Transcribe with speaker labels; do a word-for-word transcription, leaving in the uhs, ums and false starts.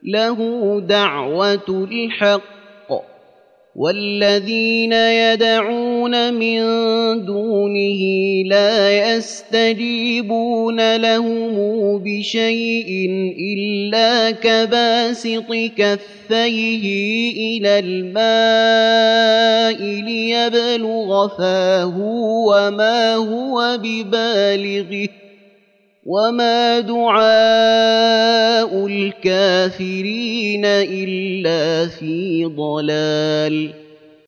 Speaker 1: له دعوة الحق والذين يدعون من دونه لا يستجيبون لهم بشيء إلا كباسط كفيه إلى الماء ليبلغ فاه وما هو ببالغه وما دعاء الكافرين إلا في ضلال.